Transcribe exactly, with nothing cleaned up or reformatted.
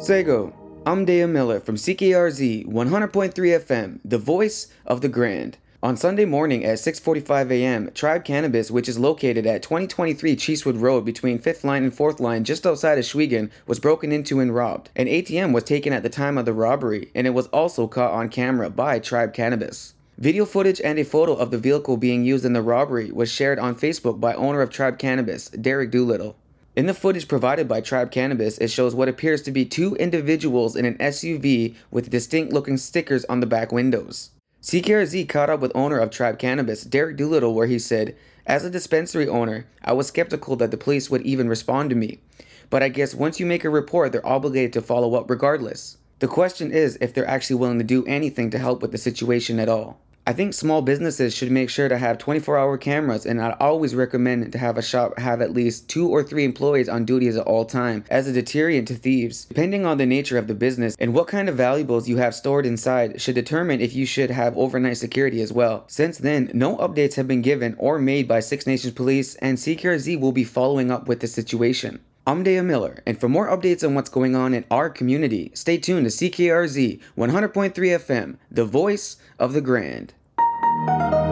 Sego, I'm Dea Miller from C K R Z one hundred point three F M, the voice of the Grand. On Sunday morning at six forty-five a m, Tribe Cannabis, which is located at twenty twenty-three Cheesewood Road between fifth Line and fourth Line just outside of Schweigen, was broken into and robbed. An A T M was taken at the time of the robbery, and it was also caught on camera by Tribe Cannabis. Video footage and a photo of the vehicle being used in the robbery was shared on Facebook by owner of Tribe Cannabis, Derek Doolittle. In the footage provided by Tribe Cannabis, it shows what appears to be two individuals in an S U V with distinct looking stickers on the back windows. C K R Z caught up with owner of Tribe Cannabis, Derek Doolittle, where he said, "As a dispensary owner, I was skeptical that the police would even respond to me. But I guess once you make a report, they're obligated to follow up regardless. The question is if they're actually willing to do anything to help with the situation at all. I think small businesses should make sure to have twenty-four hour cameras, and I'd always recommend to have a shop have at least two or three employees on duty at all time as a deterrent to thieves. Depending on the nature of the business and what kind of valuables you have stored inside should determine if you should have overnight security as well. Since then, no updates have been given or made by Six Nations Police, and C K R Z will be following up with the situation." I'm Dea Miller, and for more updates on what's going on in our community, stay tuned to C K R Z one hundred point three F M, the voice of the Grand.